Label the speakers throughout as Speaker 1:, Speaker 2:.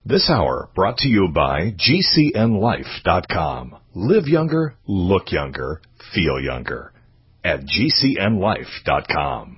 Speaker 1: This hour brought to you by GCNLife.com. Live younger, look younger, feel younger. At GCNLife.com.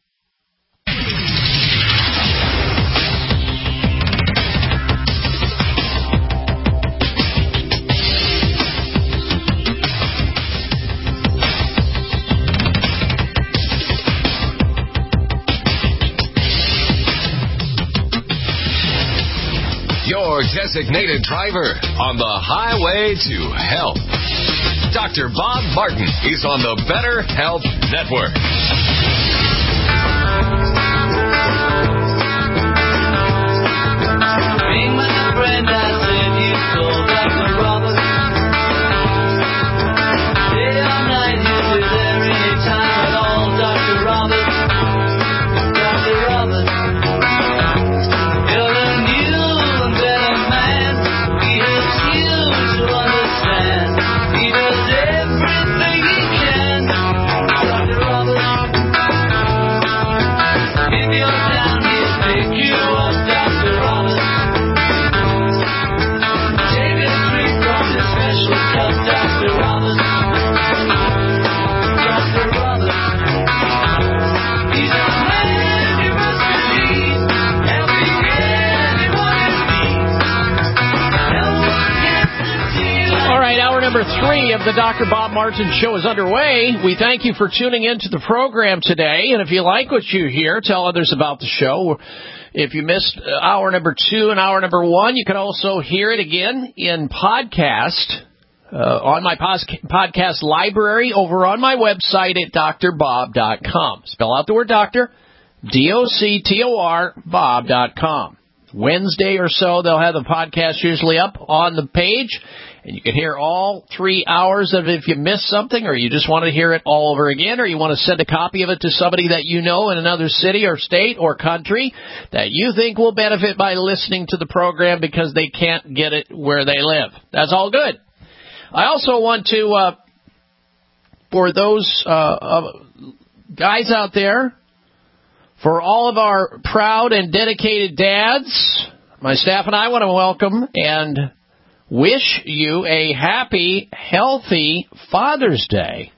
Speaker 2: Your designated driver on the highway to health. Dr. Bob Martin is on the Better Health Network.
Speaker 3: Being my friend, I said you told Dr. Roberts. Day or night, you'll be there anytime at all, Dr. Roberts. Dr. Roberts. You're a new and better man. He helps you to understand. He does everything he can. Dr. Roberts. If you're down, he'll pick you up, Dr. Roberts. Take a drink from the special cup, Dr. Roberts. Dr. Roberts. He's a man you must believe, helping anyone in need. Help guarantee.
Speaker 4: All right, hour number 3 of the Dr. Bob Martin Show is underway. We thank you for tuning into the program today. And if you like what you hear, tell others about the show. If you missed hour number 2 and hour number 1, you can also hear it again in podcast on my podcast library over on my website at drbob.com. Spell out the word doctor, D-O-C-T-O-R, bob.com. Wednesday or so, they'll have the podcast usually up on the page, and you can hear all 3 hours of it if you missed something, or you just want to hear it all over again, or you want to send a copy of it to somebody that you know in another city or state or country that you think will benefit by listening to the program because they can't get it where they live. That's all good. I also want to, for those guys out there, for all of our proud and dedicated dads, my staff and I want to welcome and wish you a happy, healthy Father's Day.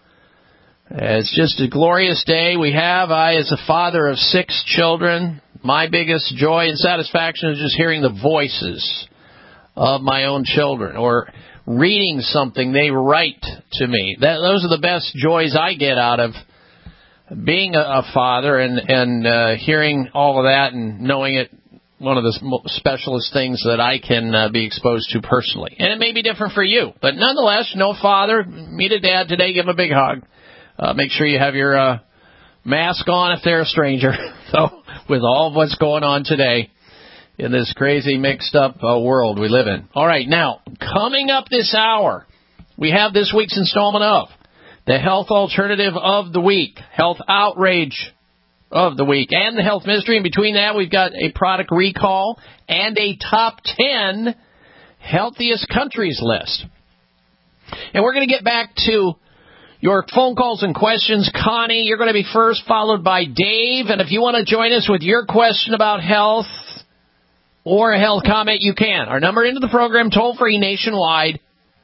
Speaker 4: It's just a glorious day we have. I, as a father of 6 children, my biggest joy and satisfaction is just hearing the voices of my own children or reading something they write to me. Those are the best joys I get out of being a father and hearing all of that and knowing it. One of the specialist things that I can be exposed to personally. And it may be different for you. But nonetheless, no father, meet a dad today, give him a big hug. Make sure you have your mask on if they're a stranger. So, with all of what's going on today in this crazy mixed up world we live in. All right, now, coming up this hour, we have this week's installment of the Health Alternative of the Week, Health Outrage of the Week, and the Health Mystery. And between that, we've got a product recall and a top 10 healthiest countries list. And we're going to get back to your phone calls and questions. Connie, you're going to be first, followed by Dave. And if you want to join us with your question about health or a health comment, you can. Our number into the program, toll-free nationwide,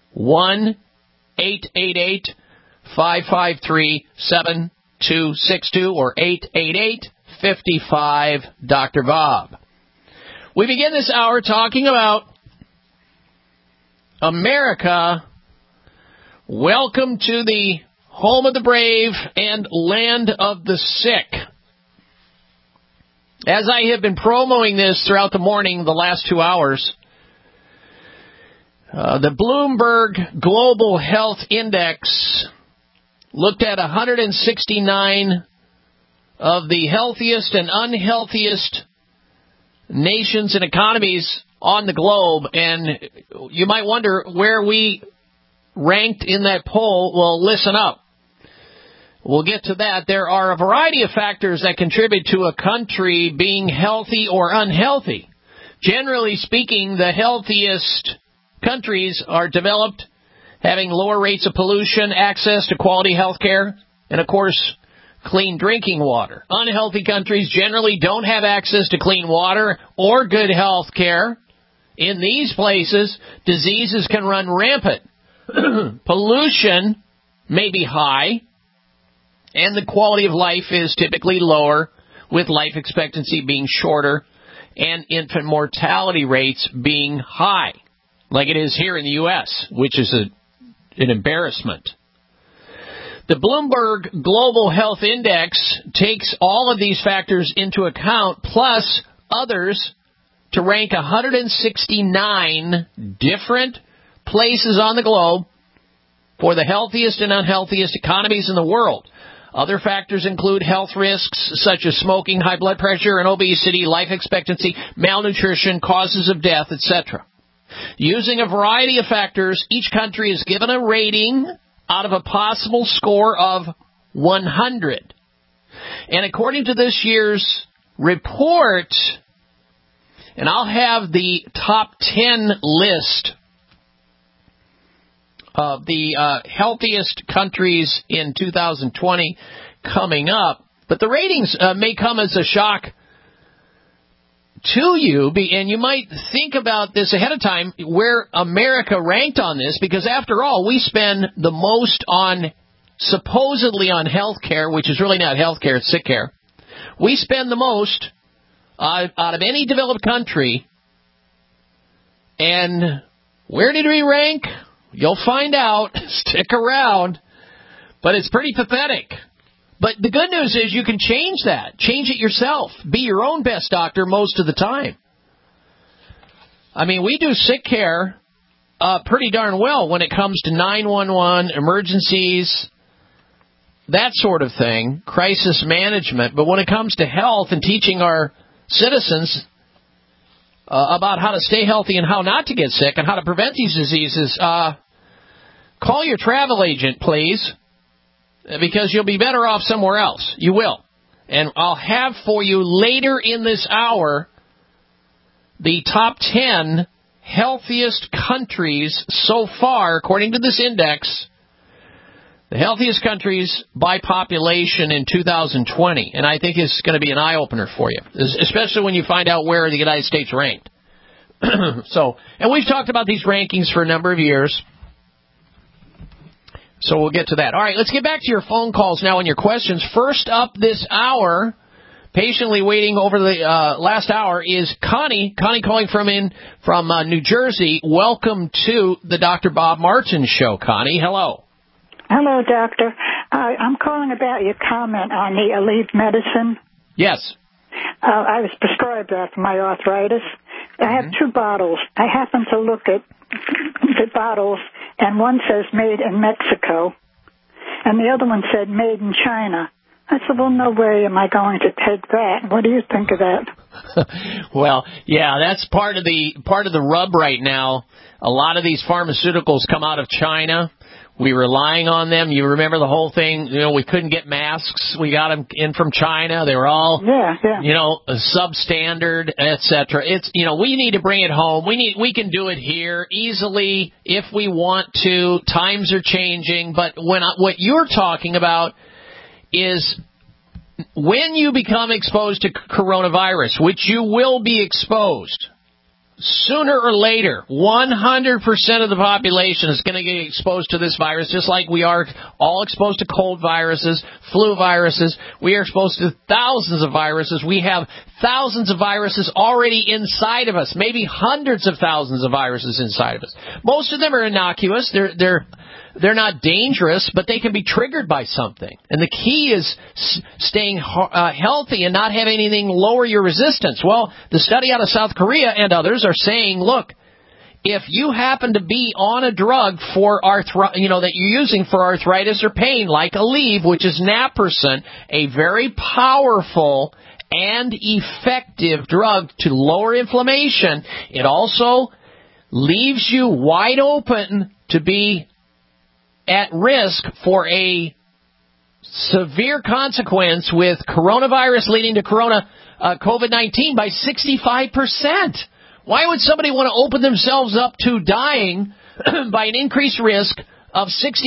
Speaker 4: 1-888-553-7262 or 888-55-Dr. Bob. We begin this hour talking about America. Welcome to the home of the brave and land of the sick. As I have been promoting this throughout the morning, the last 2 hours, the Bloomberg Global Health Index looked at 169 of the healthiest and unhealthiest nations and economies on the globe, and you might wonder where we ranked in that poll. Well, listen up. We'll get to that. There are a variety of factors that contribute to a country being healthy or unhealthy. Generally speaking, the healthiest countries are developed, having lower rates of pollution, access to quality health care, and, of course, clean drinking water. Unhealthy countries generally don't have access to clean water or good health care, In these places, diseases can run rampant. Pollution may be high, and the quality of life is typically lower, with life expectancy being shorter and infant mortality rates being high, like it is here in the U.S., which is an embarrassment. The Bloomberg Global Health Index takes all of these factors into account, plus others, to rank 169 different places on the globe for the healthiest and unhealthiest economies in the world. Other factors include health risks such as smoking, high blood pressure and obesity, life expectancy, malnutrition, causes of death, etc. Using a variety of factors, each country is given a rating out of a possible score of 100. And according to this year's report, and I'll have the top 10 list of the healthiest countries in 2020 coming up. But the ratings may come as a shock to you, and you might think about this ahead of time, where America ranked on this, because after all, we spend the most on, supposedly on health care, which is really not health care, it's sick care. We spend the most out of any developed country. And where did we rank? You'll find out. Stick around. But it's pretty pathetic. But the good news is you can change that. Change it yourself. Be your own best doctor most of the time. I mean, we do sick care pretty darn well when it comes to 911, emergencies, that sort of thing, crisis management. But when it comes to health and teaching our citizens about how to stay healthy and how not to get sick and how to prevent these diseases, call your travel agent, please, because you'll be better off somewhere else. You will. And I'll have for you later in this hour the top 10 healthiest countries so far, according to this index, the healthiest countries by population in 2020. And I think it's going to be an eye-opener for you, especially when you find out where the United States ranked. And we've talked about these rankings for a number of years. So we'll get to that. All right, let's get back to your phone calls now and your questions. First up this hour, patiently waiting over the last hour, is Connie. Connie calling from New Jersey. Welcome to the Dr. Bob Martin Show, Connie. Hello.
Speaker 5: Hello, doctor. I'm calling about your comment on the Aleve medicine.
Speaker 4: Yes.
Speaker 5: I was prescribed that for my arthritis. I have 2 bottles. I happen to look at the bottles, and one says made in Mexico, and the other one said made in China. I said, well, no way am I going to take that. What do you think of that?
Speaker 4: Well, yeah, that's part of the rub right now. A lot of these pharmaceuticals come out of China. We're relying on them. You remember the whole thing, we couldn't get masks. We got them in from China. They were all, substandard, etc. It's, we need to bring it home. We can do it here easily if we want to. Times are changing. But what you're talking about is when you become exposed to coronavirus, which you will be exposed, sooner or later, 100% of the population is going to get exposed to this virus, just like we are all exposed to cold viruses, flu viruses. We are exposed to thousands of viruses. We have thousands of viruses already inside of us, maybe hundreds of thousands of viruses inside of us. Most of them are innocuous. They're not dangerous, but they can be triggered by something. And the key is staying healthy and not having anything lower your resistance. Well, the study out of South Korea and others are saying, look, if you happen to be on a drug for that you're using for arthritis or pain, like Aleve, which is naproxen, a very powerful and effective drug to lower inflammation, it also leaves you wide open to be at risk for a severe consequence with coronavirus leading to COVID-19 by 65%. Why would somebody want to open themselves up to dying by an increased risk of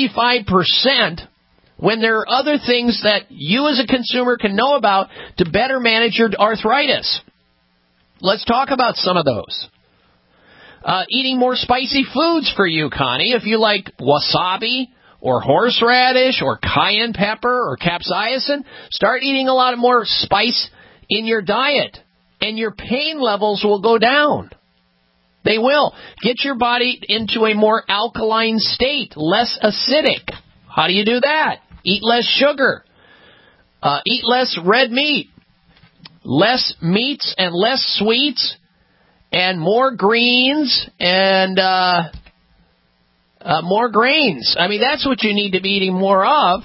Speaker 4: 65% when there are other things that you as a consumer can know about to better manage your arthritis? Let's talk about some of those. eating more spicy foods for you, Connie. If you like wasabi or horseradish or cayenne pepper or capsaicin, start eating a lot more spice in your diet, and your pain levels will go down. They will. Get your body into a more alkaline state, less acidic. How do you do that? Eat less sugar. Eat less red meat. Less meats and less sweets, and more greens and more grains. I mean, that's what you need to be eating more of.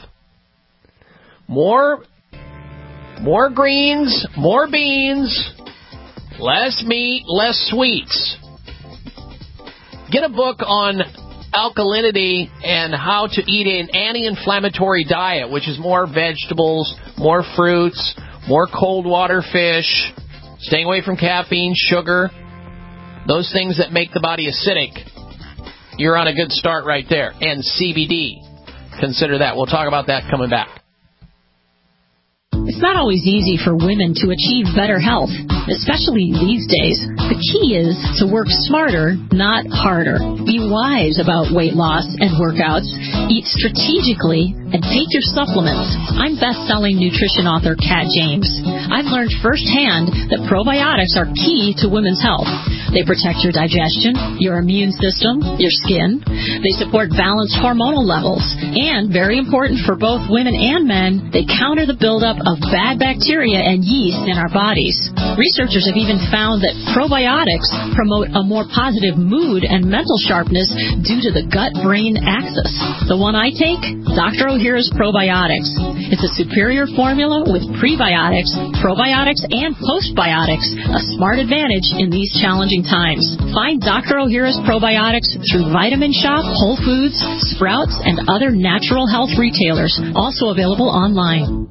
Speaker 4: More greens, more beans, less meat, less sweets. Get a book on alkalinity and how to eat an anti-inflammatory diet, which is more vegetables, more fruits, more cold water fish, staying away from caffeine, sugar, those things that make the body acidic. You're on a good start right there. And CBD. Consider that. We'll talk about that coming back.
Speaker 6: It's not always easy for women to achieve better health, especially these days. The key is to work smarter, not harder. Be wise about weight loss and workouts. Eat strategically and take your supplements. I'm best-selling nutrition author Kat James. I've learned firsthand that probiotics are key to women's health. They protect your digestion, your immune system, your skin. They support balanced hormonal levels. And, very important for both women and men, they counter the buildup of bad bacteria and yeast in our bodies. Researchers have even found that probiotics promote a more positive mood and mental sharpness due to the gut-brain axis. The one I take, Dr. Ohhira's Probiotics. It's a superior formula with prebiotics, probiotics, and postbiotics, a smart advantage in these challenging times. Find Dr. Ohhira's Probiotics through Vitamin Shop, Whole Foods, Sprouts, and other natural health retailers, also available online.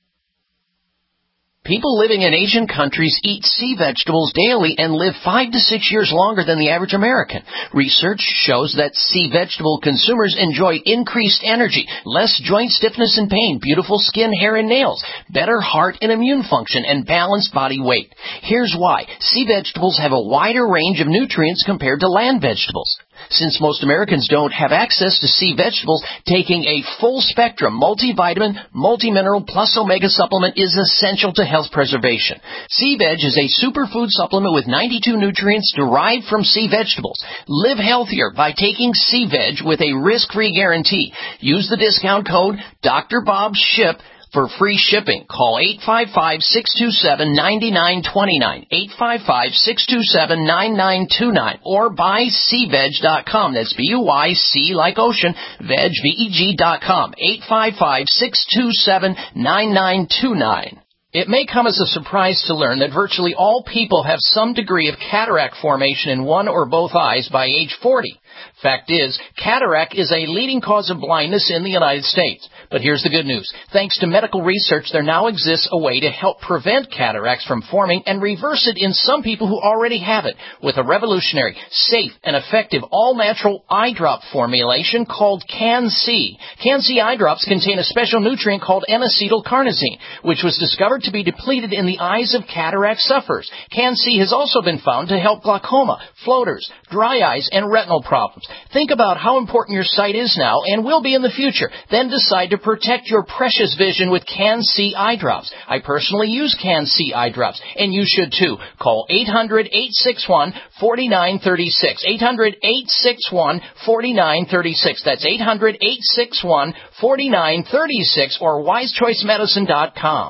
Speaker 4: People living in Asian countries eat sea vegetables daily and live 5 to 6 years longer than the average American. Research shows that sea vegetable consumers enjoy increased energy, less joint stiffness and pain, beautiful skin, hair, and nails, better heart and immune function, and balanced body weight. Here's why. Sea vegetables have a wider range of nutrients compared to land vegetables. Since most Americans don't have access to sea vegetables, taking a full-spectrum multivitamin, multimineral, plus omega supplement is essential to health preservation. Sea Veg is a superfood supplement with 92 nutrients derived from sea vegetables. Live healthier by taking Sea Veg with a risk-free guarantee. Use the discount code Dr. Bob SHIP for free shipping. Call 855-627-9929, 855-627-9929, or buy SeaVeg.com. That's B-U-Y-C like ocean, veg, V-E-G.com, 855-627-9929. It may come as a surprise to learn that virtually all people have some degree of cataract formation in one or both eyes by age 40. Fact is, cataract is a leading cause of blindness in the United States. But here's the good news. Thanks to medical research, there now exists a way to help prevent cataracts from forming and reverse it in some people who already have it with a revolutionary, safe, and effective all-natural eye drop formulation called Can-C. Can-C eye drops contain a special nutrient called N-acetylcarnosine, which was discovered to be depleted in the eyes of cataract sufferers. Can-C has also been found to help glaucoma, floaters, dry eyes, and retinal problems. Think about how important your sight is now and will be in the future. Then decide to protect your precious vision with Can-C eye drops. I personally use Can-C eye drops, and you should too. Call 800-861-4936. 800-861-4936. That's 800-861-4936 or wisechoicemedicine.com.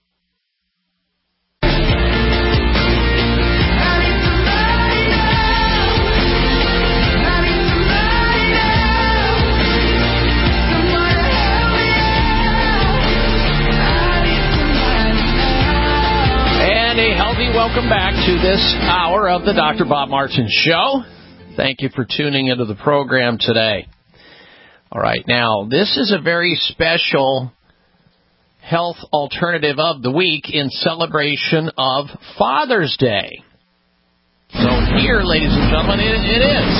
Speaker 4: Welcome back to this hour of the Dr. Bob Martin Show. Thank you for tuning into the program today. All right, now, this is a very special health alternative of the week in celebration of Father's Day. So here, ladies and gentlemen, it is.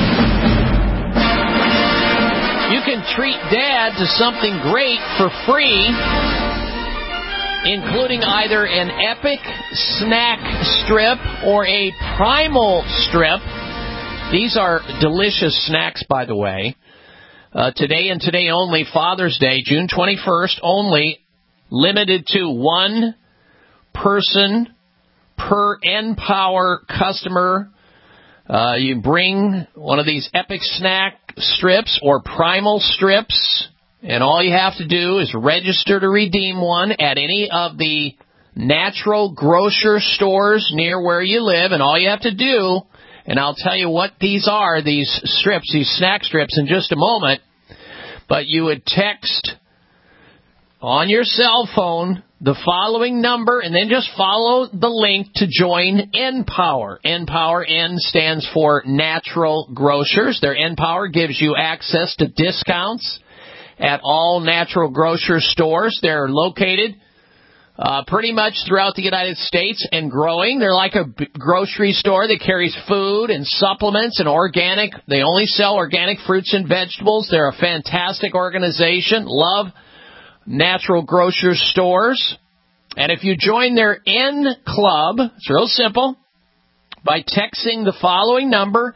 Speaker 4: You can treat Dad to something great for free, including either an Epic snack strip or a Primal strip These are delicious snacks, by the way. Today and today only, Father's Day, June 21st, only limited to one person per N-Power customer. You bring one of these Epic Snack strips or Primal strips, and all you have to do is register to redeem one at any of the natural grocer stores near where you live, and all you have to do, and I'll tell you what these are, these strips, these snack strips, in just a moment, but you would text on your cell phone the following number, and then just follow the link to join N-Power. N-Power, N stands for Natural Grocers. Their N-Power gives you access to discounts at all natural grocer stores. They're located pretty much throughout the United States and growing. They're like a grocery store that carries food and supplements and organic. They only sell organic fruits and vegetables. They're a fantastic organization. Love natural grocer stores. And if you join their N Club, it's real simple, by texting the following number,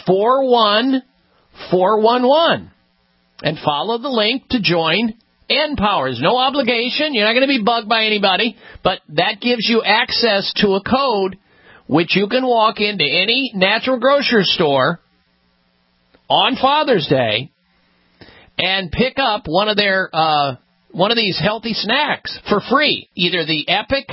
Speaker 4: 41411, and follow the link to join N-Power. There's no obligation. You're not going to be bugged by anybody, but that gives you access to a code which you can walk into any natural grocery store on Father's Day and pick up one of their one of these healthy snacks for free, either the Epic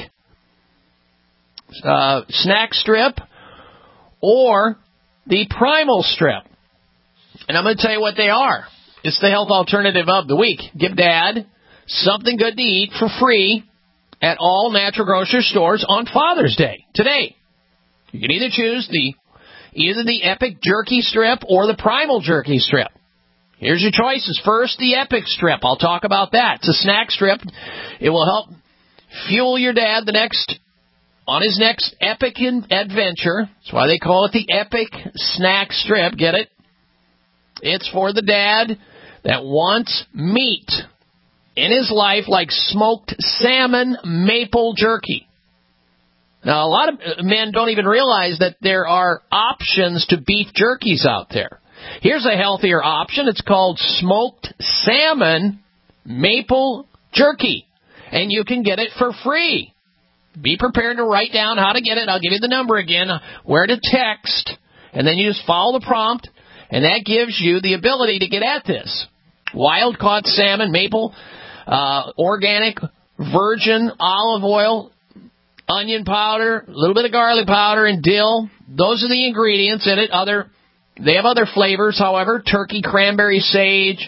Speaker 4: snack strip or the Primal strip. And I'm going to tell you what they are. It's the health alternative of the week. Give Dad something good to eat for free at all natural grocery stores on Father's Day today. You can either choose either the Epic Jerky Strip or the Primal Jerky Strip. Here's your choices. First, the Epic Strip. I'll talk about that. It's a snack strip. It will help fuel your dad on his next epic adventure. That's why they call it the Epic Snack Strip. Get it? It's for the dad that wants meat in his life, like smoked salmon maple jerky. Now, a lot of men don't even realize that there are options to beef jerkies out there. Here's a healthier option. It's called smoked salmon maple jerky, and you can get it for free. Be prepared to write down how to get it. I'll give you the number again, where to text, and then you just follow the prompt, and that gives you the ability to get at this. Wild-caught salmon, maple, organic, virgin olive oil, onion powder, a little bit of garlic powder, and dill. Those are the ingredients in it. They have other flavors, however, turkey, cranberry, sage,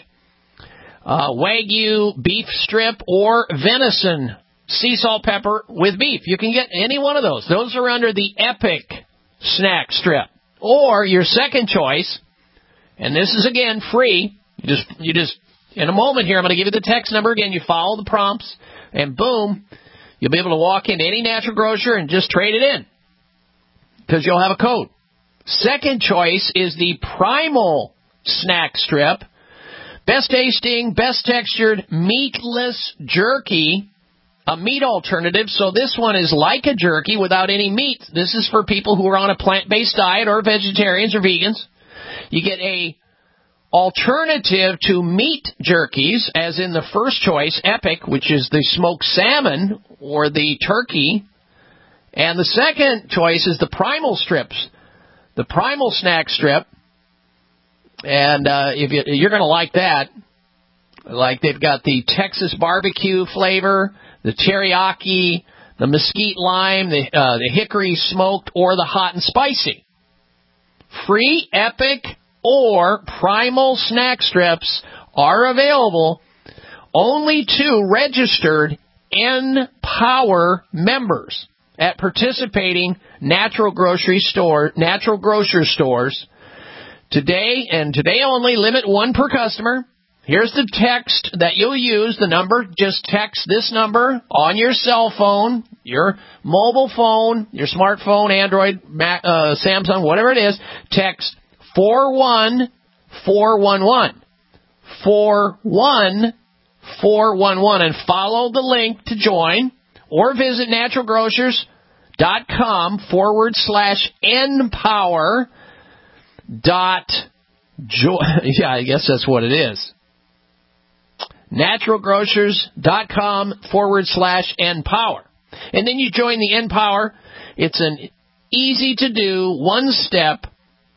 Speaker 4: Wagyu beef strip, or venison, sea salt, pepper with beef. You can get any one of those. Those are under the Epic Snack Strip. Or your second choice, and this is, again, free. You just in a moment here, I'm going to give you the text number again. You follow the prompts, and boom, you'll be able to walk into any natural grocer and just trade it in because you'll have a code. Second choice is the Primal Snack Strip. Best tasting, best textured, meatless jerky, a meat alternative. So this one is like a jerky without any meat. This is for people who are on a plant-based diet or vegetarians or vegans. You get a alternative to meat jerkies, as in the first choice, Epic, which is the smoked salmon or the turkey. And the second choice is the Primal strips. The Primal Snack Strip, and if you're going to like that, like they've got the Texas barbecue flavor, the teriyaki, the mesquite lime, the hickory smoked, or the hot and spicy. Free Epic or Primal Snack Strips are available only to registered N-Power members at participating natural grocery stores today, and today only, limit one per customer. Here's the text that you'll use, the number. Just text this number on your cell phone, your mobile phone, your smartphone, Android, Mac, Samsung, whatever it is. Text 41411. 41411, and follow the link to join. Or visit naturalgrocers.com/N-Power. Yeah, I guess that's what it is. naturalgrocers.com/NPower. And then you join the NPower. It's an easy-to-do, one-step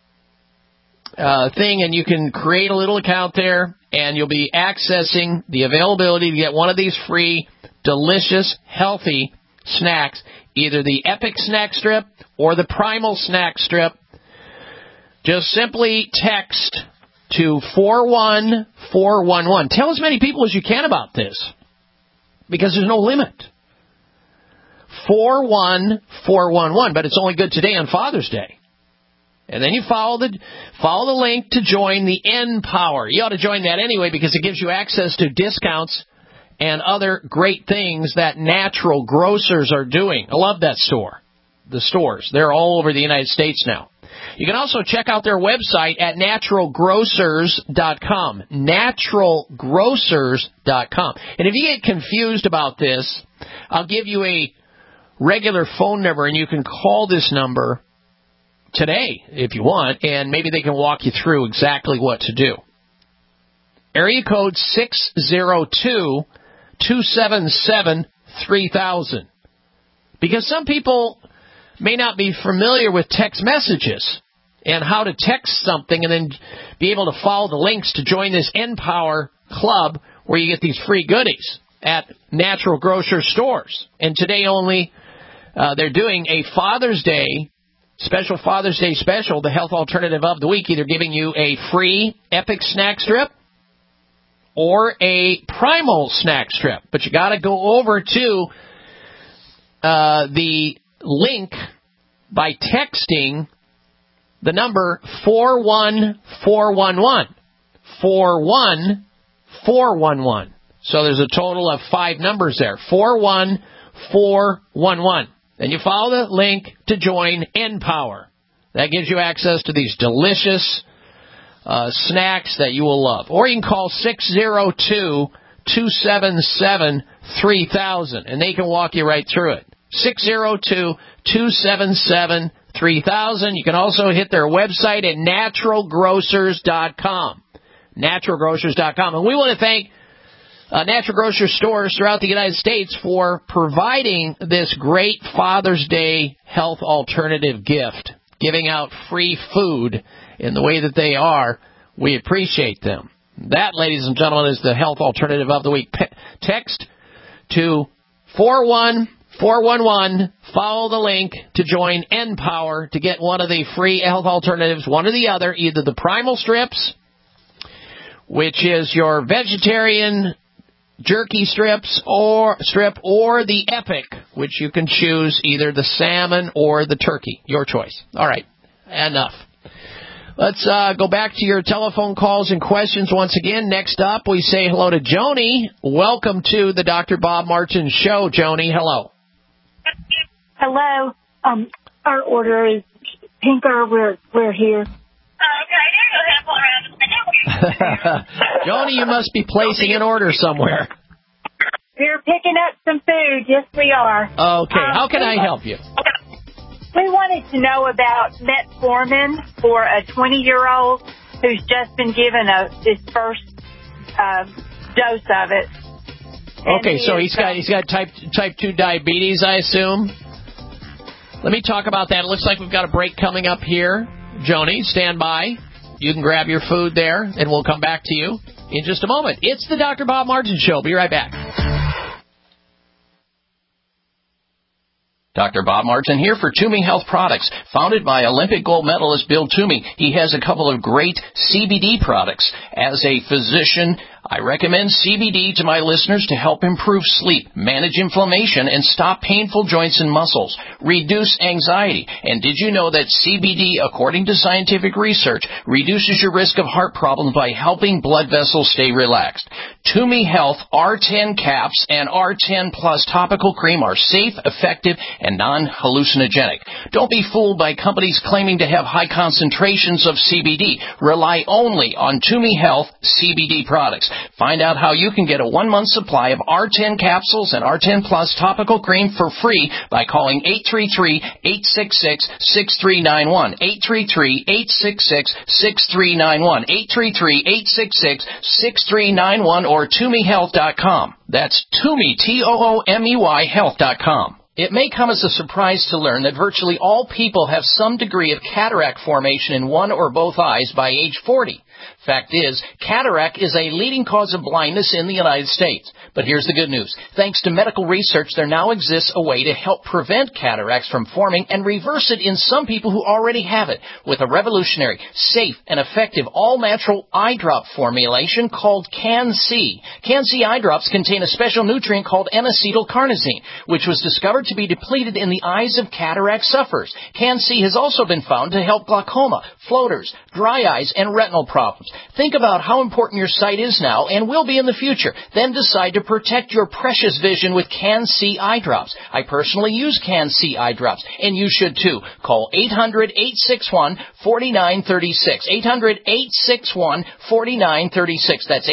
Speaker 4: thing, and you can create a little account there, and you'll be accessing the availability to get one of these free, delicious, healthy snacks, either the Epic Snack Strip or the Primal Snack Strip. Just simply text to 41411. Tell as many people as you can about this, because there's no limit. 41411, but it's only good today on Father's Day. And then you follow the link to join the NPower. You ought to join that anyway, because it gives you access to discounts and other great things that Natural Grocers are doing. I love that store. The stores, they're all over the United States now. You can also check out their website at naturalgrocers.com. Naturalgrocers.com. And if you get confused about this, I'll give you a regular phone number, and you can call this number today if you want, and maybe they can walk you through exactly what to do. Area code 602-277-3000. Because some people may not be familiar with text messages and how to text something and then be able to follow the links to join this NPower Club where you get these free goodies at Natural Grocer stores. And today only, they're doing a Father's Day special, the health alternative of the week, either giving you a free Epic Snack Strip or a Primal Snack Strip. But you got to go over to the link by texting the number 41411. 41411. So there's a total of 5 numbers there. 41411. Then you follow the link to join NPower. That gives you access to these delicious snacks that you will love. Or you can call 602-277-3000, and they can walk you right through it. 602-277-3000. You can also hit their website at naturalgrocers.com. Naturalgrocers.com. And we want to thank Natural Grocer stores throughout the United States for providing this great Father's Day health alternative gift, giving out free food in the way that they are. We appreciate them. That, ladies and gentlemen, is the health alternative of the week. Text to 41411. Follow the link to join NPower to get one of the free health alternatives, one or the other, either the Primal Strips, which is your vegetarian jerky strip, or the Epic, which you can choose either the salmon or the turkey. Your choice. All right, enough. Let's go back to your telephone calls and questions once again. Next up, we say hello to Joni. Welcome to the Dr. Bob Martin Show, Joni. Hello.
Speaker 7: Hello. Our order is Pinker. We're here.
Speaker 4: Joni, you must be placing an order somewhere.
Speaker 7: We're picking up some food. Yes, we are.
Speaker 4: Okay. How can I help you?
Speaker 7: We wanted to know about metformin for a 20-year-old who's just been given his first dose of it.
Speaker 4: Okay, so he's got type 2 diabetes, I assume. Let me talk about that. It looks like we've got a break coming up here. Joni, stand by. You can grab your food there, and we'll come back to you in just a moment. It's the Dr. Bob Martin Show. Be right back. Dr. Bob Martin here for Toomey Health Products. Founded by Olympic gold medalist Bill Toomey, he has a couple of great CBD products. As a physician, I recommend CBD to my listeners to help improve sleep, manage inflammation, and stop painful joints and muscles, reduce anxiety. And did you know that CBD, according to scientific research, reduces your risk of heart problems by helping blood vessels stay relaxed? Toomey Health R10 caps and R10 Plus topical cream are safe, effective, and non-hallucinogenic. Don't be fooled by companies claiming to have high concentrations of CBD. Rely only on Toomey Health CBD products. Find out how you can get a 1-month supply of R10 capsules and R10 Plus topical cream for free by calling 833-866-6391. 833-866-6391. 833-866-6391 or ToomeyHealth.com. That's Toomey, Toomey, Health.com. It may come as a surprise to learn that virtually all people have some degree of cataract formation in one or both eyes by age 40. Fact is, cataract is a leading cause of blindness in the United States. But here's the good news. Thanks to medical research, there now exists a way to help prevent cataracts from forming and reverse it in some people who already have it with a revolutionary, safe, and effective all-natural eye drop formulation called Can-C. Can-C eye drops contain a special nutrient called N-acetylcarnosine, which was discovered to be depleted in the eyes of cataract sufferers. Can-C has also been found to help glaucoma, floaters, dry eyes, and retinal problems. Think about how important your sight is now and will be in the future. Then decide to protect your precious vision with Can-C eye drops. I personally use Can-C eye drops, and you should too. Call 800-861-4936. 800-861-4936. That's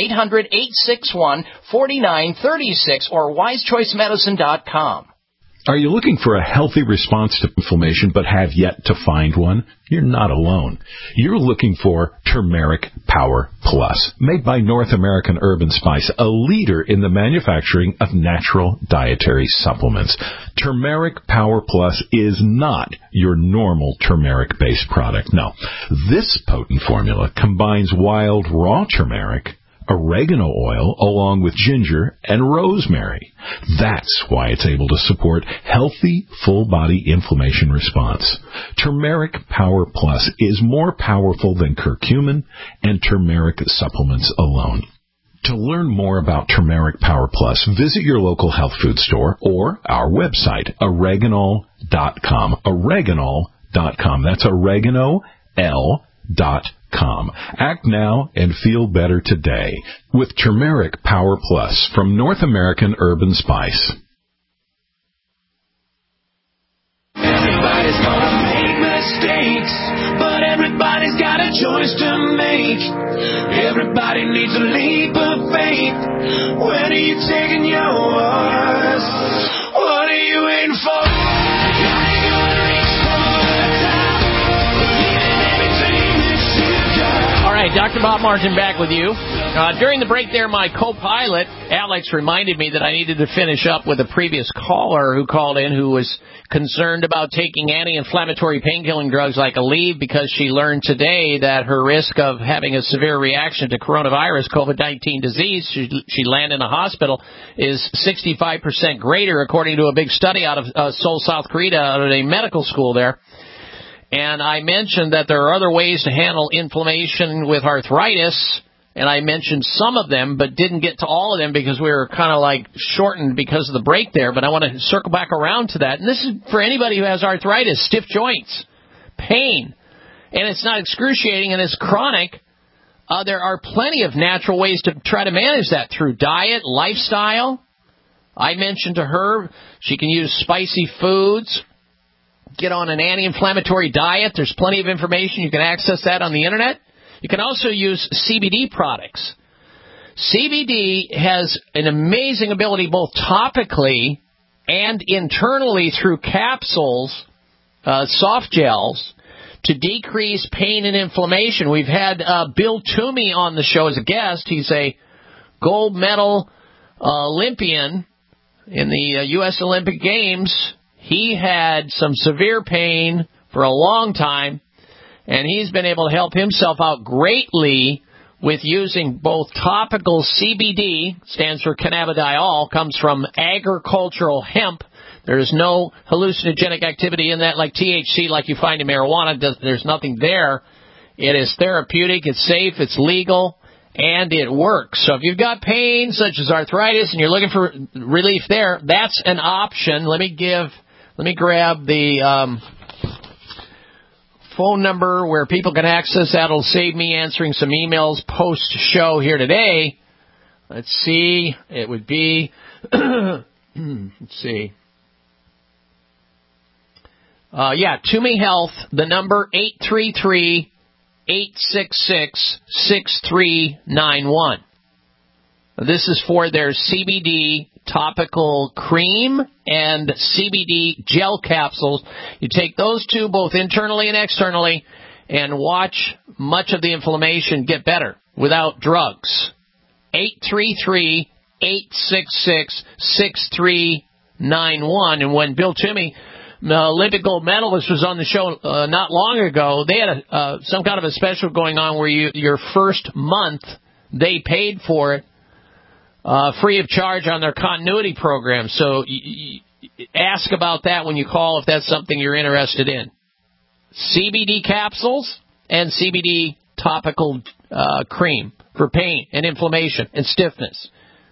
Speaker 4: 800-861-4936 or wisechoicemedicine.com.
Speaker 8: Are you looking for a healthy response to inflammation but have yet to find one? You're not alone. You're looking for Turmeric Power Plus, made by North American Herb & Spice, a leader in the manufacturing of natural dietary supplements. Turmeric Power Plus is not your normal turmeric-based product. No. This potent formula combines wild raw turmeric, oregano oil, along with ginger and rosemary. That's why it's able to support healthy, full-body inflammation response. Turmeric Power Plus is more powerful than curcumin and turmeric supplements alone. To learn more about Turmeric Power Plus, visit your local health food store or our website, oreganol.com. Oreganol.com. That's oregano.com. Act now and feel better today with Turmeric Power Plus from North American Herb & Spice.
Speaker 9: Everybody's gonna make mistakes, but everybody's got a choice to make. Everybody needs a leap of faith. When are you taking yours? What are you waiting for?
Speaker 4: All right, Dr. Bob Martin back with you. During the break there, my co-pilot, Alex, reminded me that I needed to finish up with a previous caller who called in who was concerned about taking anti-inflammatory pain-killing drugs like Aleve because she learned today that her risk of having a severe reaction to coronavirus, COVID-19 disease, she landed in a hospital, is 65% greater, according to a big study out of Seoul, South Korea, out of a medical school there. And I mentioned that there are other ways to handle inflammation with arthritis, and I mentioned some of them, but didn't get to all of them because we were kind of like shortened because of the break there. But I want to circle back around to that. And this is for anybody who has arthritis, stiff joints, pain, and it's not excruciating and it's chronic. There are plenty of natural ways to try to manage that through diet, lifestyle. I mentioned to her she can use spicy foods. Get on an anti-inflammatory diet. There's plenty of information. You can access that on the Internet. You can also use CBD products. CBD has an amazing ability both topically and internally through capsules, soft gels, to decrease pain and inflammation. We've had Bill Toomey on the show as a guest. He's a gold medal Olympian in the U.S. Olympic Games. He had some severe pain for a long time, and he's been able to help himself out greatly with using both topical CBD, stands for cannabidiol, comes from agricultural hemp. There's no hallucinogenic activity in that like THC like you find in marijuana. There's nothing there. It is therapeutic, it's safe, it's legal, and it works. So if you've got pain such as arthritis and you're looking for relief there, that's an option. Let me grab the phone number where people can access that. It'll save me answering some emails post-show here today. Let's see. It would be, let's see. Toomey Health, the number 833-866-6391. This is for their CBD topical cream and CBD gel capsules. You take those two, both internally and externally, and watch much of the inflammation get better without drugs. 833-866-6391. And when Bill Toomey, Olympic gold medalist, was on the show not long ago, they had some kind of a special going on where your first month, they paid for it free of charge on their continuity program. So ask about that when you call if that's something you're interested in. CBD capsules and CBD topical cream for pain and inflammation and stiffness.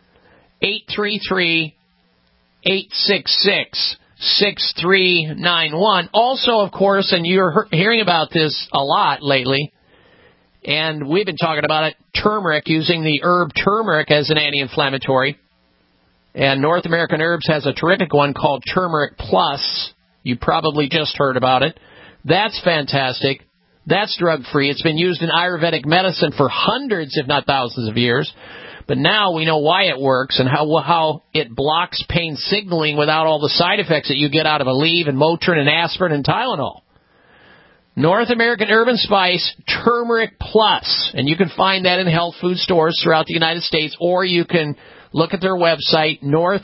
Speaker 4: 833-866-6391. Also, of course, and you're hearing about this a lot lately, and we've been talking about it, turmeric, using the herb turmeric as an anti-inflammatory. And North American Herbs has a terrific one called Turmeric Plus. You probably just heard about it. That's fantastic. That's drug-free. It's been used in Ayurvedic medicine for hundreds, if not thousands of years. But now we know why it works and how it blocks pain signaling without all the side effects that you get out of Aleve and Motrin and aspirin and Tylenol. North American Herb and Spice Turmeric Plus. And you can find that in health food stores throughout the United States, or you can look at their website,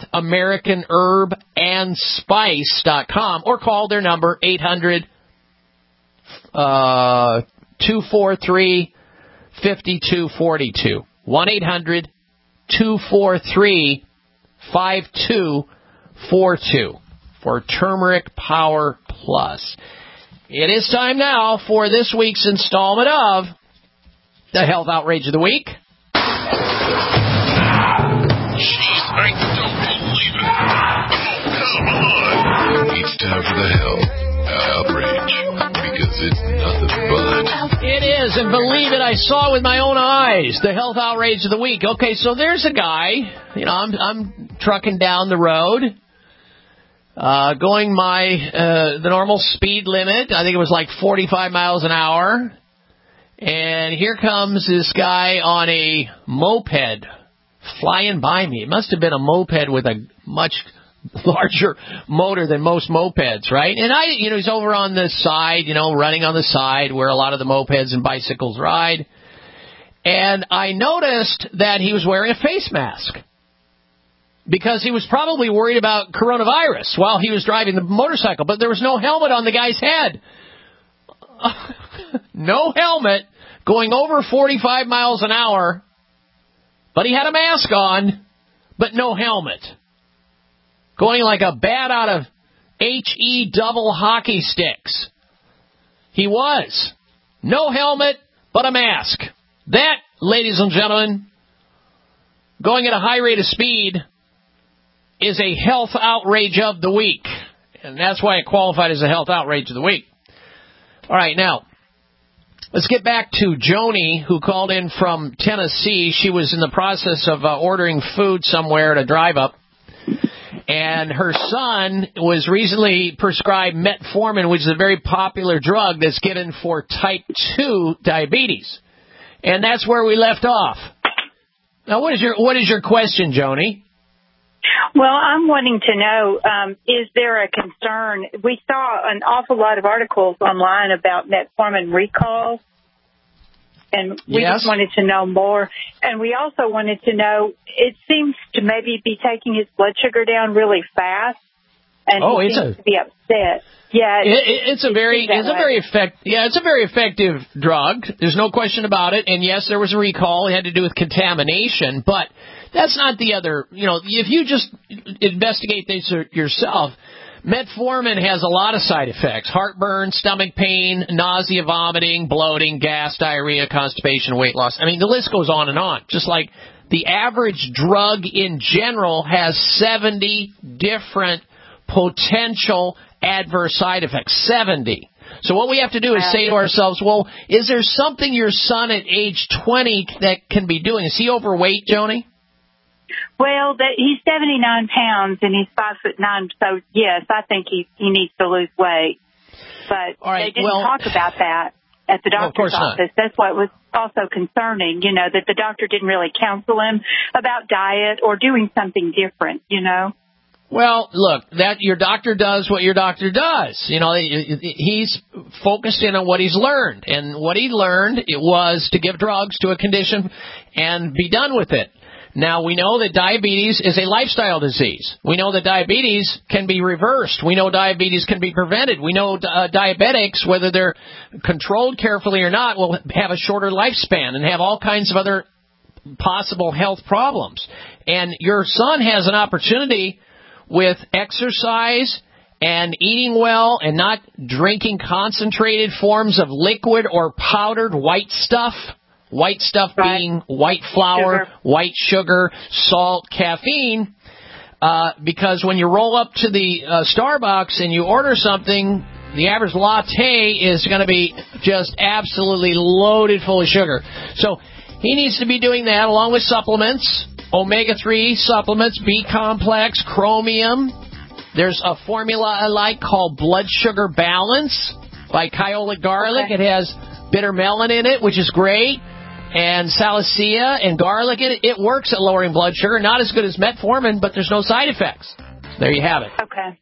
Speaker 4: NorthAmericanHerbAndSpice.com, or call their number, 800-243-5242. 1-800-243-5242 for Turmeric Power Plus. It is time now for this week's installment of the Health Outrage of the Week.
Speaker 2: Jeez, I don't believe it. Oh, come on. It's time for the Health Outrage, because it's nothing but.
Speaker 4: It is, and believe it, I saw it with my own eyes. The Health Outrage of the Week. Okay, so there's a guy, I'm trucking down the road, going the normal speed limit. I think it was like 45 miles an hour. And here comes this guy on a moped flying by me. It must have been a moped with a much larger motor than most mopeds, right? And he's over on the side, running on the side where a lot of the mopeds and bicycles ride. And I noticed that he was wearing a face mask because he was probably worried about coronavirus while he was driving the motorcycle, but there was no helmet on the guy's head. No helmet, going over 45 miles an hour, but he had a mask on, but no helmet. Going like a bat out of H-E double hockey sticks. He was. No helmet, but a mask. That, ladies and gentlemen, going at a high rate of speed, is a health outrage of the week. And that's why it qualified as a health outrage of the week. All right, now, let's get back to Joni, who called in from Tennessee. She was in the process of ordering food somewhere at a drive-up. And her son was recently prescribed metformin, which is a very popular drug that's given for type 2 diabetes. And that's where we left off. Now, what is your question, Joni?
Speaker 7: Well, I'm wanting to know, is there a concern? We saw an awful lot of articles online about metformin recalls, and we just wanted to know more. And we also wanted to know, it seems to maybe be taking his blood sugar down really fast, and he seems to be upset. Yeah,
Speaker 4: it's a very effective drug. There's no question about it. And yes, there was a recall. It had to do with contamination, but that's not the other. If you just investigate this yourself, metformin has a lot of side effects: heartburn, stomach pain, nausea, vomiting, bloating, gas, diarrhea, constipation, weight loss. I mean, the list goes on and on. Just like the average drug in general has 70 different potential adverse side effects. 70. So what we have to do is say to ourselves, well, is there something your son at age 20 that can be doing? Is he overweight, Joni?
Speaker 7: Well, he's 79 pounds and he's 5'9", so yes, I think he needs to lose weight. But they didn't talk about that. at the doctor's office. That's what was also concerning, that the doctor didn't really counsel him about diet or doing something different,
Speaker 4: Well, look, that your doctor does what your doctor does. He's focused in on what he's learned. And what he learned was to give drugs to a condition and be done with it. Now, we know that diabetes is a lifestyle disease. We know that diabetes can be reversed. We know diabetes can be prevented. We know diabetics, whether they're controlled carefully or not, will have a shorter lifespan and have all kinds of other possible health problems. And your son has an opportunity with exercise and eating well and not drinking concentrated forms of liquid or powdered white stuff. White stuff being white flour, white sugar, salt, caffeine, because when you roll up to the Starbucks and you order something, the average latte is going to be just absolutely loaded full of sugar. So he needs to be doing that along with supplements, omega-3 supplements, B-complex, chromium. There's a formula I like called Blood Sugar Balance by Kyolic Garlic. It has bitter melon in it, which is great. And salicea and garlic, it works at lowering blood sugar. Not as good as metformin, but there's no side effects. There you have it.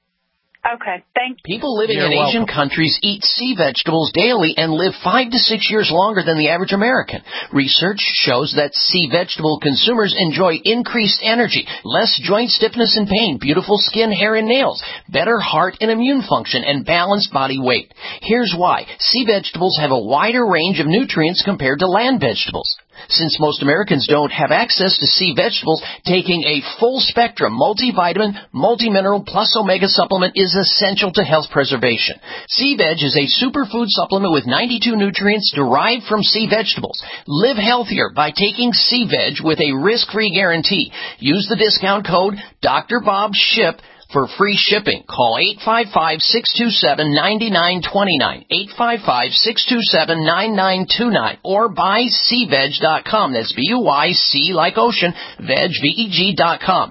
Speaker 7: Okay, thank you.
Speaker 10: People living in Asian countries eat sea vegetables daily and live 5 to 6 years longer than the average American. Research shows that sea vegetable consumers enjoy increased energy, less joint stiffness and pain, beautiful skin, hair, and nails, better heart and immune function, and balanced body weight. Here's why. Sea vegetables have a wider range of nutrients compared to land vegetables. Since most Americans don't have access to sea vegetables, taking a full-spectrum multivitamin, multimineral, plus omega supplement is essential to health preservation. Sea Veg is a superfood supplement with 92 nutrients derived from sea vegetables. Live healthier by taking Sea Veg with a risk-free guarantee. Use the discount code Dr. Bob SHIP for free shipping. Call 855-627-9929, 855-627-9929, or buy SeaVeg.com. That's B-U-Y-C like ocean, veg, V-E-G.com,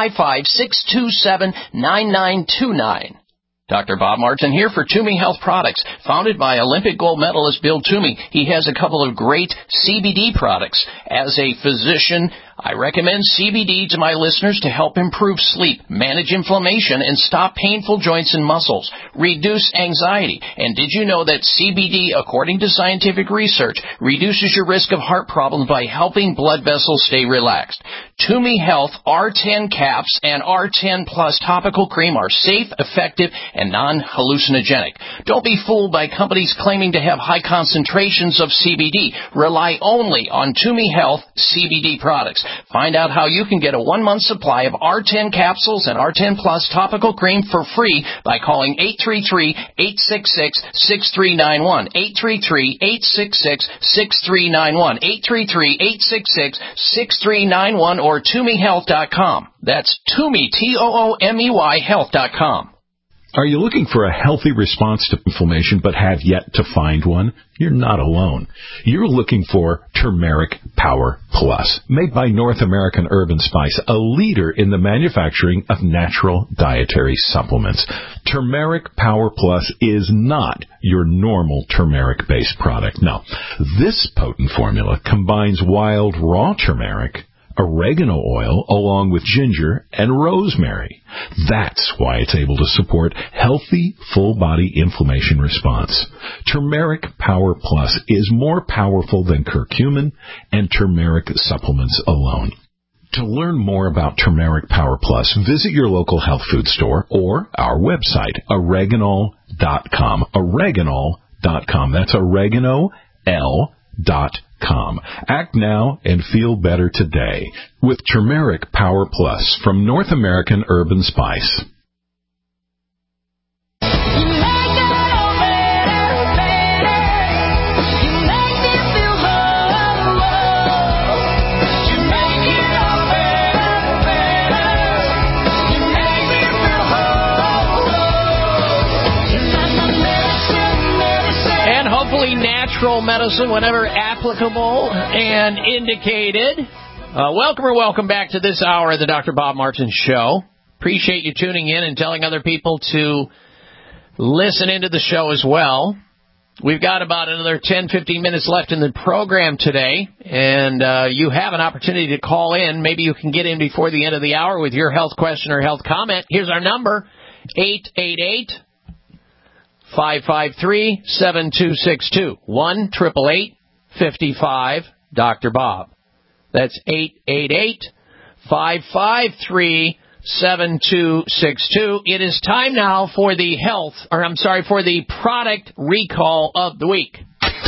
Speaker 10: 855-627-9929. Dr. Bob Martin here for Toomey Health Products. Founded by Olympic gold medalist Bill Toomey, he has a couple of great CBD products. As a physician, I recommend CBD to my listeners to help improve sleep, manage inflammation, and stop painful joints and muscles, reduce anxiety. And did you know that CBD, according to scientific research, reduces your risk of heart problems by helping blood vessels stay relaxed? Toomey Health R10 caps and R10 Plus topical cream are safe, effective, and non-hallucinogenic. Don't be fooled by companies claiming to have high concentrations of CBD. Rely only on Toomey Health CBD products. Find out how you can get a 1-month supply of R10 capsules and R10 Plus topical cream for free by calling 833-866-6391, 833-866-6391, 833-866-6391, or ToomeyHealth.com. That's Toomey, Toomey Health.com.
Speaker 8: Are you looking for a healthy response to inflammation but have yet to find one? You're not alone. You're looking for Turmeric Power Plus, made by North American Herb & Spice, a leader in the manufacturing of natural dietary supplements. Turmeric Power Plus is not your normal turmeric-based product. No, this potent formula combines wild raw turmeric, oregano oil, along with ginger and rosemary. That's why it's able to support healthy, full-body inflammation response. Turmeric Power Plus is more powerful than curcumin and turmeric supplements alone. To learn more about Turmeric Power Plus, visit your local health food store or our website, oreganol.com. Oreganol.com. That's oregano.com. Act now and feel better today with Turmeric Power Plus from North American Herb & Spice.
Speaker 4: Natural medicine whenever applicable and indicated. Welcome back to this hour of the Dr. Bob Martin Show. Appreciate you tuning in and telling other people to listen into the show as well. We've got about another 10, 15 minutes left in the program today, and you have an opportunity to call in. Maybe you can get in before the end of the hour with your health question or health comment. Here's our number, 888-553-7262, 1-888-55-Dr. Bob. That's 888-553-7262. It is time now for the for the product recall of the week.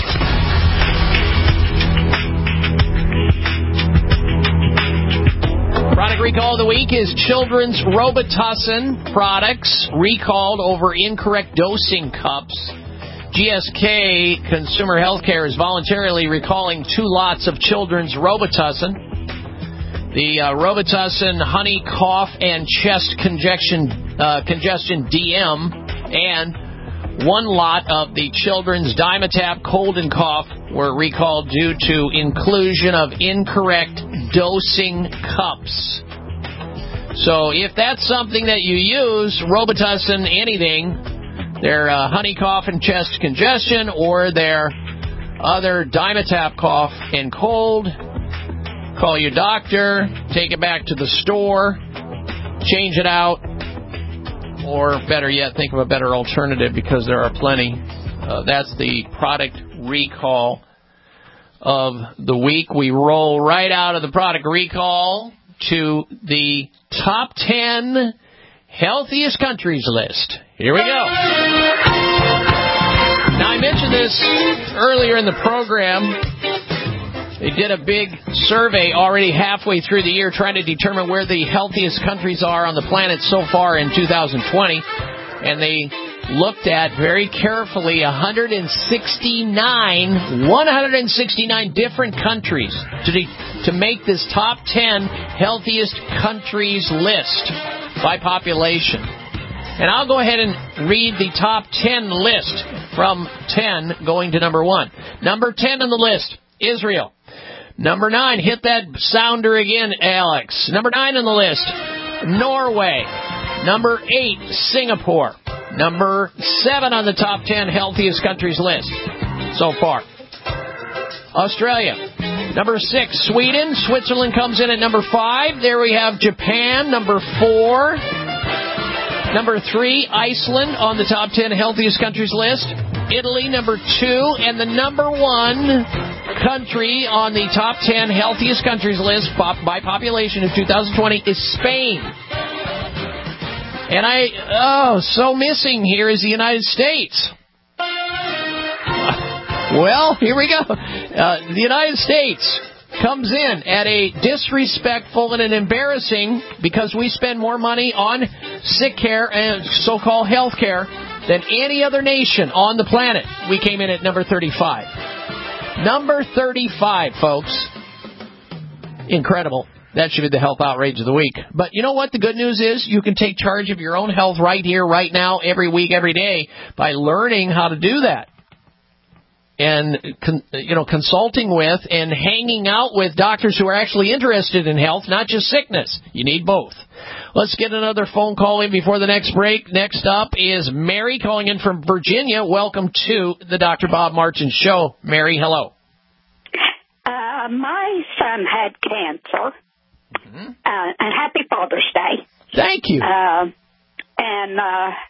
Speaker 4: Product recall of the week is children's Robitussin products recalled over incorrect dosing cups. GSK Consumer Healthcare is voluntarily recalling 2 lots of children's Robitussin. The Robitussin honey, cough, and chest congestion DM, and 1 lot of the children's Dimetapp cold and cough were recalled due to inclusion of incorrect dosing cups. So if that's something that you use, Robitussin anything, their honey, cough, and chest congestion, or their other Dimetapp cough and cold, call your doctor, take it back to the store, change it out, or better yet, think of a better alternative because there are plenty. That's the product recall of the week. We roll right out of the product recall to the top 10 healthiest countries list. Here we go. Now, I mentioned this earlier in the program. They did a big survey already halfway through the year trying to determine where the healthiest countries are on the planet so far in 2020. And they looked at very carefully 169 different countries to make this top 10 healthiest countries list by population. And I'll go ahead and read the top 10 list from 10 going to number 1. Number 10 on the list, Israel. Number 9, hit that sounder again, Alex. Number 9 on the list, Norway. Number 8, Singapore. Number 7 on the top 10 healthiest countries list so far, Australia. Number 6, Sweden. Switzerland comes in at number 5. There we have Japan, number 4. Number 3, Iceland on the top 10 healthiest countries list. Italy, number 2. And the number 1 country on the top 10 healthiest countries list by population of 2020 is Spain. And so missing here is the United States. Well, here we go. The United States comes in at a disrespectful and an embarrassing, because we spend more money on sick care and so-called health care than any other nation on the planet. We came in at number 35. Number 35, folks. Incredible. That should be the health outrage of the week. But you know what the good news is? You can take charge of your own health right here, right now, every week, every day by learning how to do that. And, consulting with and hanging out with doctors who are actually interested in health, not just sickness. You need both. Let's get another phone call in before the next break. Next up is Mary calling in from Virginia. Welcome to the Dr. Bob Martin Show. Mary, hello.
Speaker 11: My son had cancer. And happy Father's Day.
Speaker 4: Thank you.
Speaker 11: And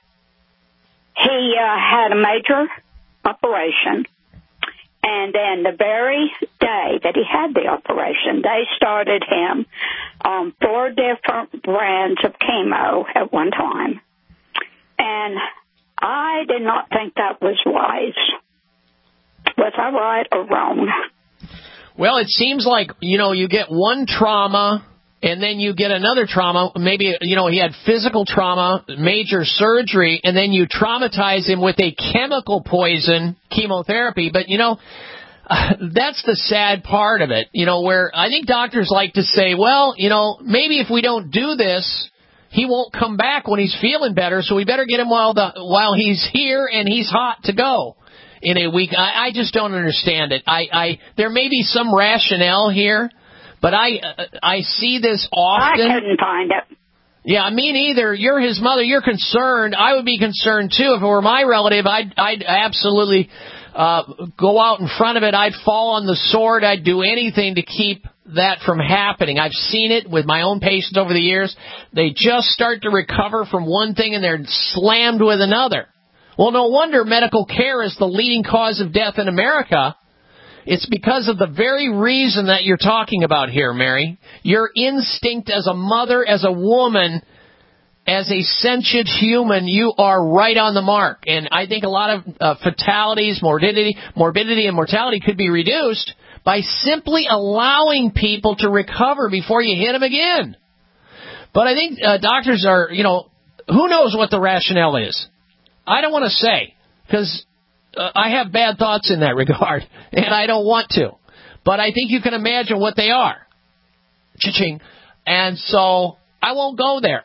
Speaker 11: he had a major operation. And then the very day that he had the operation, they started him on 4 different brands of chemo at one time. And I did not think that was wise. Was I right or wrong?
Speaker 4: Well, it seems like, you get one trauma and then you get another trauma. Maybe, he had physical trauma, major surgery, and then you traumatize him with a chemical poison chemotherapy. But, that's the sad part of it, where I think doctors like to say, well, maybe if we don't do this, he won't come back when he's feeling better, so we better get him while he's here and he's hot to go. In a week, I just don't understand it. There may be some rationale here, but I see this often.
Speaker 11: I couldn't find it.
Speaker 4: Yeah, me neither. You're his mother. You're concerned. I would be concerned too if it were my relative. I'd absolutely go out in front of it. I'd fall on the sword. I'd do anything to keep that from happening. I've seen it with my own patients over the years. They just start to recover from one thing and they're slammed with another. Well, no wonder medical care is the leading cause of death in America. It's because of the very reason that you're talking about here, Mary. Your instinct as a mother, as a woman, as a sentient human, you are right on the mark. And I think a lot of fatalities, morbidity and mortality could be reduced by simply allowing people to recover before you hit them again. But I think doctors are, who knows what the rationale is? I don't want to say, because I have bad thoughts in that regard, and I don't want to. But I think you can imagine what they are. Cha-ching. And so I won't go there.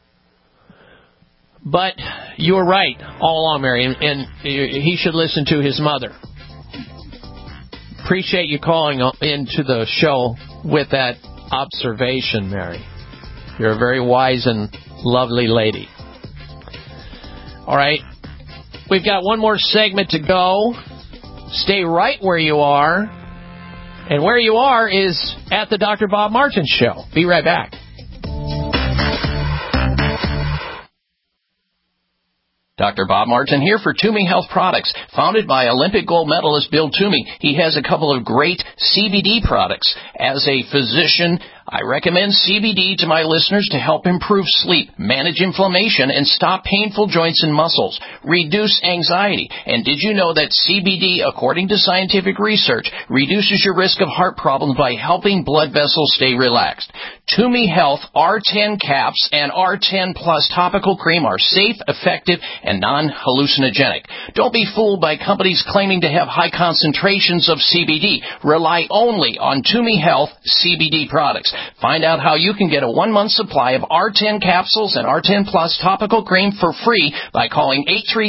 Speaker 4: But you were right all along, Mary, and he should listen to his mother. Appreciate you calling into the show with that observation, Mary. You're a very wise and lovely lady. All right. We've got one more segment to go. Stay right where you are. And where you are is at the Dr. Bob Martin Show. Be right back.
Speaker 10: Dr. Bob Martin here for Toomey Health Products. Founded by Olympic gold medalist Bill Toomey, he has a couple of great CBD products. As a physician, I recommend CBD to my listeners to help improve sleep, manage inflammation, and stop painful joints and muscles, reduce anxiety. And did you know that CBD, according to scientific research, reduces your risk of heart problems by helping blood vessels stay relaxed? Toomey Health R10 caps and R10 Plus topical cream are safe, effective, and non-hallucinogenic. Don't be fooled by companies claiming to have high concentrations of CBD. Rely only on Toomey Health CBD products. Find out how you can get a 1-month supply of R10 capsules and R10 Plus topical cream for free by calling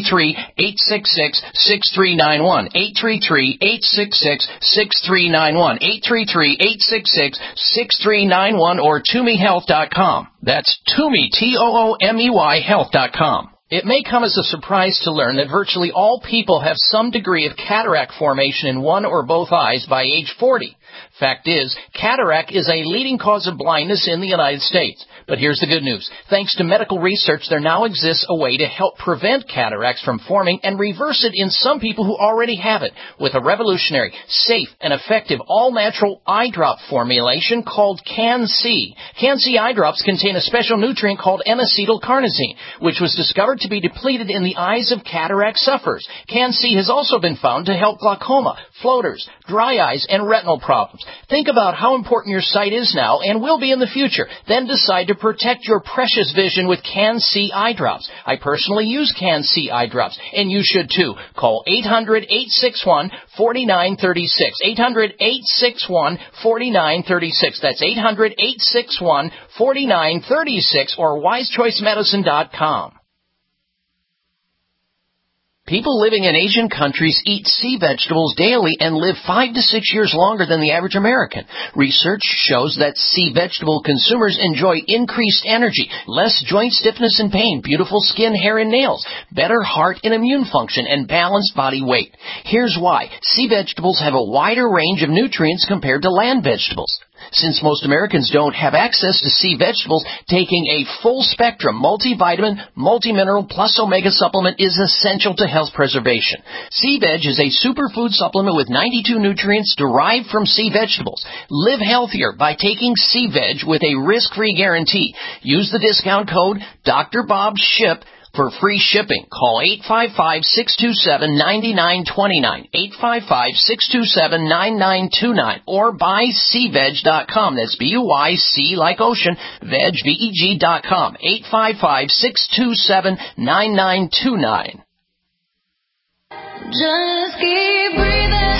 Speaker 10: 833-866-6391. 833-866-6391. 833-866-6391 or ToomeyHealth.com. That's Toomey, Toomey Health.com. It may come as a surprise to learn that virtually all people have some degree of cataract formation in one or both eyes by age 40. Fact is, cataract is a leading cause of blindness in the United States. But here's the good news. Thanks to medical research, there now exists a way to help prevent cataracts from forming and reverse it in some people who already have it with a revolutionary, safe, and effective all-natural eye drop formulation called Can-C. Can-C eye drops contain a special nutrient called N-acetylcarnosine, which was discovered to be depleted in the eyes of cataract sufferers. Can-C has also been found to help glaucoma, floaters, dry eyes, and retinal problems. Think about how important your sight is now and will be in the future. Then decide to protect your precious vision with Can-C eye drops. I personally use Can-C eye drops, and you should too. Call 800-861-4936. 800-861-4936. That's 800-861-4936 or wisechoicemedicine.com. People living in Asian countries eat sea vegetables daily and live 5 to 6 years longer than the average American. Research shows that sea vegetable consumers enjoy increased energy, less joint stiffness and pain, beautiful skin, hair, and nails, better heart and immune function, and balanced body weight. Here's why. Sea vegetables have a wider range of nutrients compared to land vegetables. Since most Americans don't have access to sea vegetables, taking a full-spectrum multivitamin, multimineral, plus omega supplement is essential to health preservation. Sea Veg is a superfood supplement with 92 nutrients derived from sea vegetables. Live healthier by taking Sea Veg with a risk-free guarantee. Use the discount code DrBobShip for free shipping. Call 855-627-9929, 855-627-9929, or buy SeaVeg.com. That's B-U-Y-C like ocean, veg, V-E-G.com, 855-627-9929.
Speaker 9: Just keep breathing.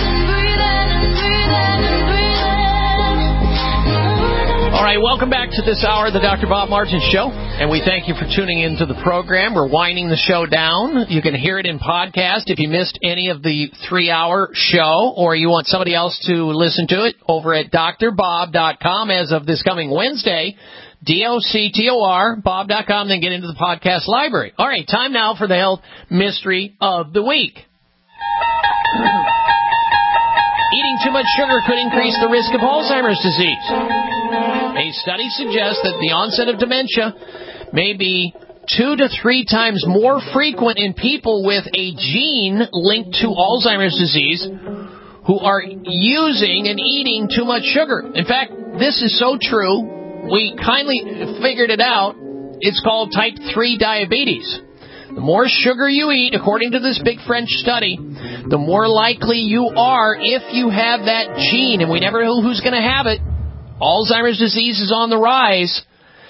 Speaker 4: All right, welcome back to this hour of the Dr. Bob Martin Show, and we thank you for tuning into the program. We're winding the show down. You can hear it in podcast if you missed any of the 3-hour show, or you want somebody else to listen to it over at drbob.com as of this coming Wednesday, DOCTOR, bob.com, then get into the podcast library. All right, time now for the health mystery of the week. Eating too much sugar could increase the risk of Alzheimer's disease. A study suggests that the onset of dementia may be 2 to 3 times more frequent in people with a gene linked to Alzheimer's disease who are using and eating too much sugar. In fact, this is so true, we kindly figured it out. It's called type 3 diabetes. The more sugar you eat, according to this big French study, the more likely you are if you have that gene. And we never know who's going to have it. Alzheimer's disease is on the rise.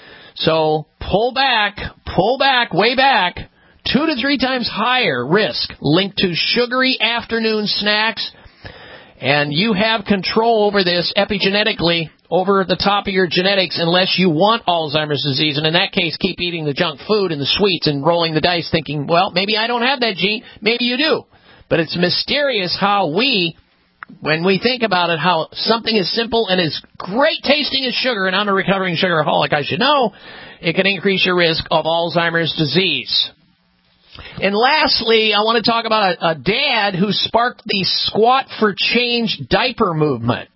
Speaker 4: So pull back, way back. 2 to 3 times higher risk linked to sugary afternoon snacks. And you have control over this epigenetically, over the top of your genetics, unless you want Alzheimer's disease. And in that case, keep eating the junk food and the sweets and rolling the dice thinking, well, maybe I don't have that gene. Maybe you do. But it's mysterious how when we think about it, how something as simple and as great tasting as sugar, and I'm a recovering sugaraholic, I should know, it can increase your risk of Alzheimer's disease. And lastly, I want to talk about a dad who sparked the Squat for Change diaper movement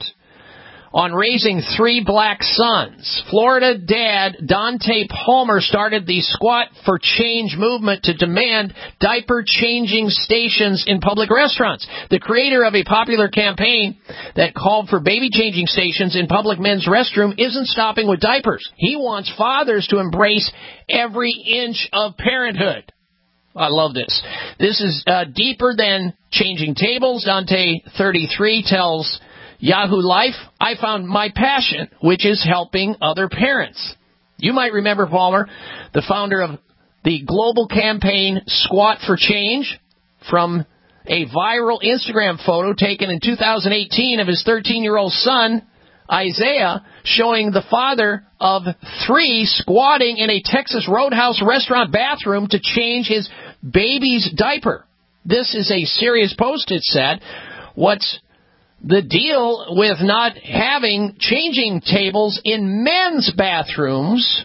Speaker 4: on raising 3 black sons. Florida dad Dante Palmer started the Squat for Change movement to demand diaper changing stations in public restaurants. The creator of a popular campaign that called for baby changing stations in public men's restroom isn't stopping with diapers. He wants fathers to embrace every inch of parenthood. I love this. This is deeper than changing tables. Dante, 33, tells Yahoo Life, I found my passion, which is helping other parents. You might remember Palmer, the founder of the global campaign Squat for Change, from a viral Instagram photo taken in 2018 of his 13-year-old son, Isaiah, showing the father of 3 squatting in a Texas Roadhouse restaurant bathroom to change his baby's diaper. This is a serious post, it said. What's the deal with not having changing tables in men's bathrooms?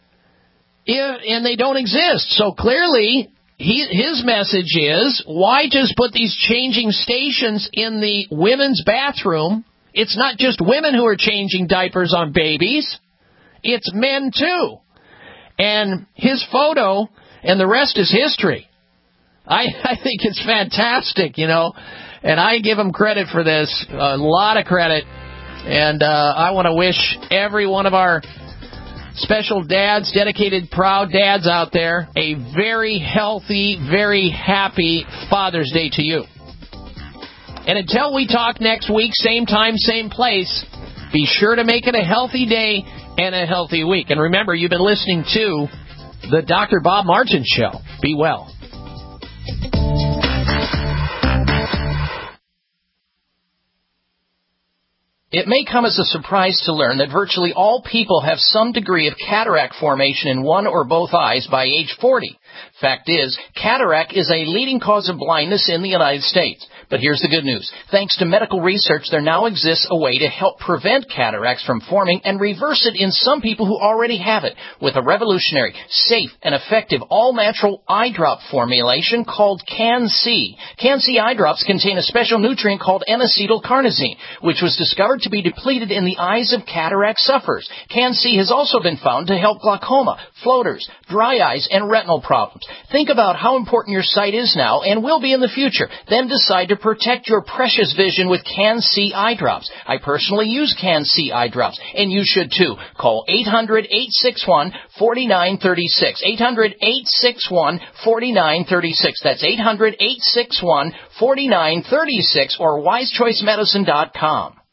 Speaker 4: And they don't exist. So clearly, his message is, why just put these changing stations in the women's bathroom? It's not just women who are changing diapers on babies. It's men, too. And his photo, and the rest is history. I think it's fantastic, and I give him credit for this, a lot of credit. And I want to wish every one of our special dads, dedicated, proud dads out there, a very healthy, very happy Father's Day to you. And until we talk next week, same time, same place, be sure to make it a healthy day and a healthy week. And remember, you've been listening to the Dr. Bob Martin Show. Be well.
Speaker 10: It may come as a surprise to learn that virtually all people have some degree of cataract formation in one or both eyes by age 40. Fact is, cataract is a leading cause of blindness in the United States. But here's the good news. Thanks to medical research, there now exists a way to help prevent cataracts from forming and reverse it in some people who already have it with a revolutionary, safe, and effective all-natural eye drop formulation called Can-C. Can-C eye drops contain a special nutrient called N-acetylcarnosine, which was discovered to be depleted in the eyes of cataract sufferers. Can-C has also been found to help glaucoma, floaters, dry eyes, and retinal problems. Think about how important your sight is now and will be in the future. Then decide to protect your precious vision with Can-C eye drops. I personally use Can-C eye drops, and you should too. Call 800-861-4936. 800-861-4936. That's 800-861-4936 or wisechoicemedicine.com.